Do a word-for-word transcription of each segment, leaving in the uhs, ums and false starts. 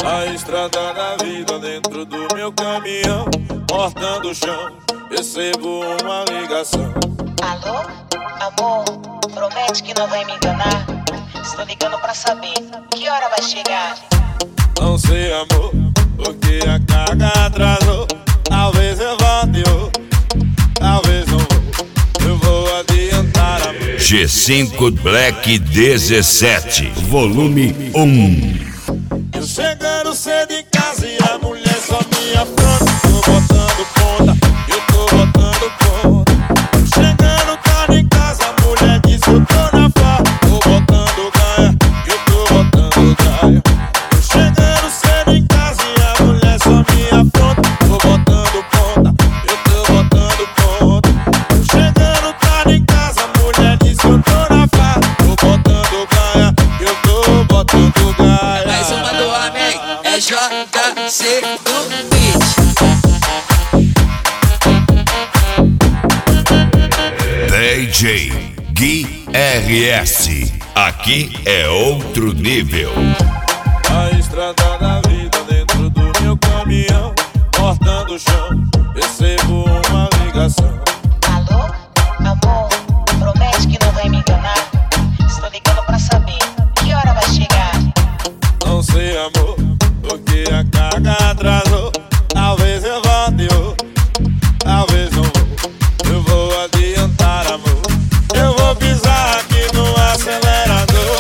A estrada da vida dentro do meu caminhão, cortando o chão, recebo uma ligação. Alô? Amor, promete que não vai me enganar. Estou ligando pra saber que hora vai chegar. Não sei, amor, porque a carga atrasou. Talvez eu volte, eu, talvez não vou. Eu vou adiantar, amor. G cinco Black dezessete, volume um. Eu chegando cedo em casa e a mulher só me afronta. Tô botando ponta, eu tô botando ponta. Eu chegando tarde em casa, a mulher diz que eu tô na farra. Tô botando gaia, eu tô botando gaia. Eu chegando cedo em casa e a mulher só me afronta. Tô botando ponta, eu tô botando ponta. Eu chegando tarde em casa, a mulher diz que eu tô na farra. Tô botando gaia, eu tô botando gaia. Mais uma do Amém, é J C do beat. D J Gui R S, aqui é outro nível. A estrada da vida dentro do meu caminhão, cortando o chão, recebo uma ligação. Alô? Amor, promete que não vai me enganar. Estou ligando pra saber que hora vai chegar. Não sei, amor, porque a carga atrasou. Talvez eu volte, eu, talvez não vou. Eu vou adiantar, amor. Eu vou pisar aqui no acelerador.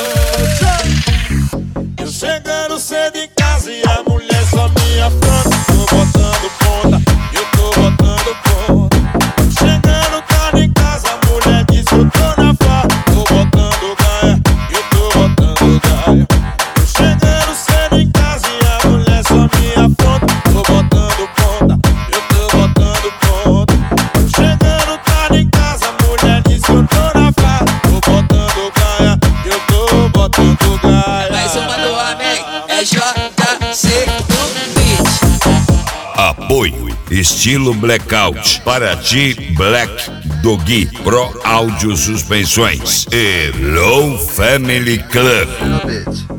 Eu chegando cedo em casa e a mulher só me afronta. Tô botando ponta, eu tô botando ponta. Eu chegando tarde em casa, a mulher diz que eu tô na farra. Tô botando gaia, eu tô botando gaia. Eu chegando cedo em casa e a mulher só me afronta. Tô botando ponta, eu tô botando ponta. Eu chegando tarde em casa, a mulher diz que eu tô na farra. Tô botando gaia, eu tô botando gaia. Mais uma do Amém, é J C do beat. Apoio estilo Blackout, Paraty Black do Gui, Pro Áudio Suspensões e Low Family Club.